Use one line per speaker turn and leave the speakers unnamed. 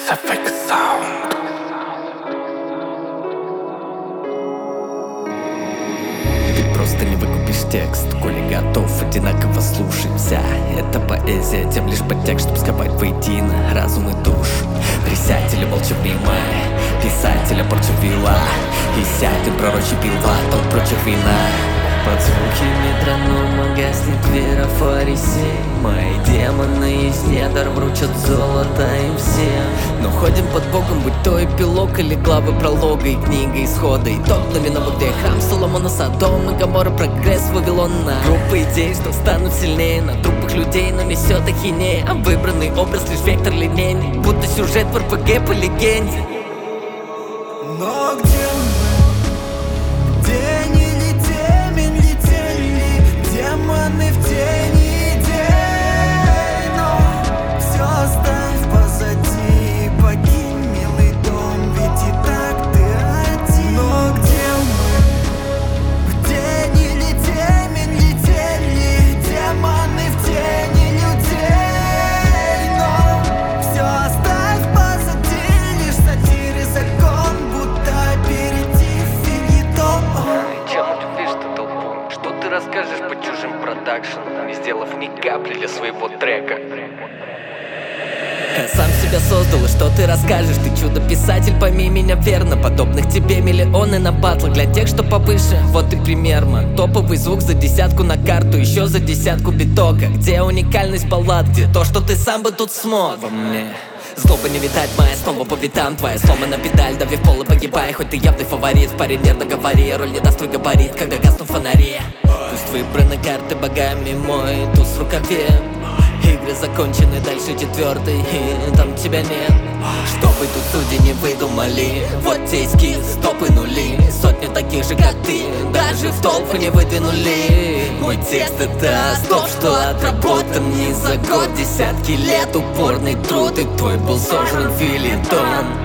SFX Sound.
Ты просто не выкупишь текст, коли готов, одинаково слушаемся. Это поэзия, тем лишь подтекст, чтоб сковать воедино разум и душу. Присядьте, молча внимая, писателя порча вела, и сядет пророчий пила, тот прочих вина. Под звуки метронома гаснет вера фарисей. Мои демоны из недр вручат золото им всем. Но ходим под Богом, будь то эпилог или главы пролога и книга исхода. И топ новинок, где храм Соломона, Содом и Гоморра, прогресс Вавилона. Группа идей, что станут сильнее на трупах людей, но несет ахинея. А выбранный образ лишь вектор линейный, будто сюжет в РПГ по легенде.
Но где мы? День или темень летели демоны в тени день. Но все оставь позади, покинь милый дом, ведь и так ты один. Но где мы? День или темень летели демоны в тени людей. Но все оставь позади, лишь сатир и закон, будто аперитив финитон.
Чем удивишь ты толпу? Что ты расскажешь по чужим продакшенам, не сделав ни капли для своего трека? Я сам себя создал, и что ты расскажешь? Ты чудо-писатель, пойми меня верно. Подобных тебе миллионы на батлах. Для тех, что повыше, вот и пример, ман. Топовый звук за десятку на карту, еще за десятку битока. Где уникальность баллад, где то, что ты сам бы тут смог? Во мне злоба не витать, моя снова по пятам. Твоя сломана педаль, дави в пол и погибай. Хоть ты явный фаворит, в паре нервно говори. Роль не даст твой габарит, когда гаснут фонари. Пусть выбраны карты богами, мой туз в рукаве. Игры закончены, дальше четвертый, и там тебя нет. Чтобы тут судьи не выдумали, вот те эскиз, топы нули. Сотни таких же, как ты, даже в толпу не выдвинули. Мой текст это основ, что отработан не за год. Десятки лет упорный труд, и твой был сожран филитон.